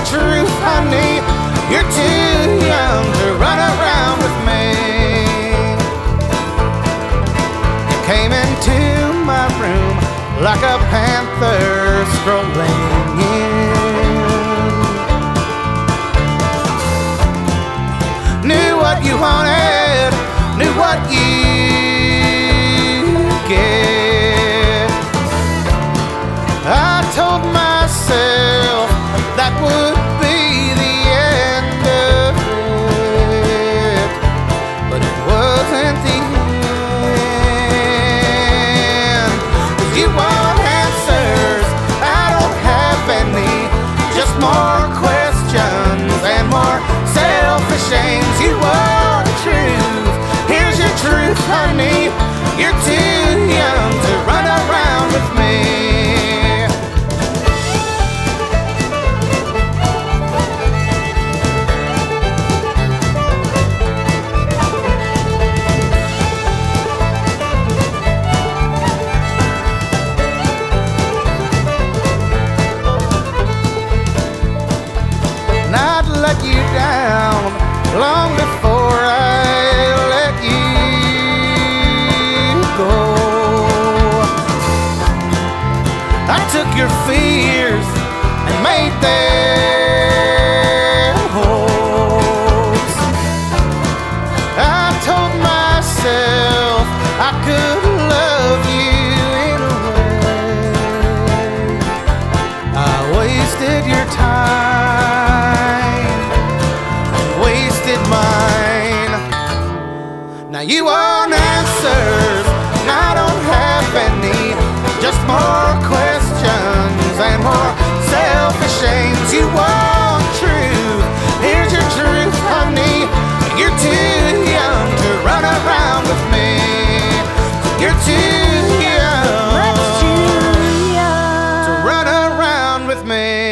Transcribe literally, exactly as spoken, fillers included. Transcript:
truth, honey. You're too young to run around with me. You came into my room like a panther strolling in. Knew what you wanted, knew what you get. I told myself that would be the end of it, but it wasn't the end. 'Cause you want answers, I don't have any, just more questions and more selfish aims. You want truth, here's your truth, honey. You're too young to run around with me. And I'd let you down long before I let you go. I took your fears and made them hopes. I told myself I could love you in a way. I wasted your time, wasted mine. Now you want answers, and I don't have any, just more questions and more selfish aims. You want truth, here's your truth, honey. You're too young to run around with me. You're too young, Much too young to run around with me.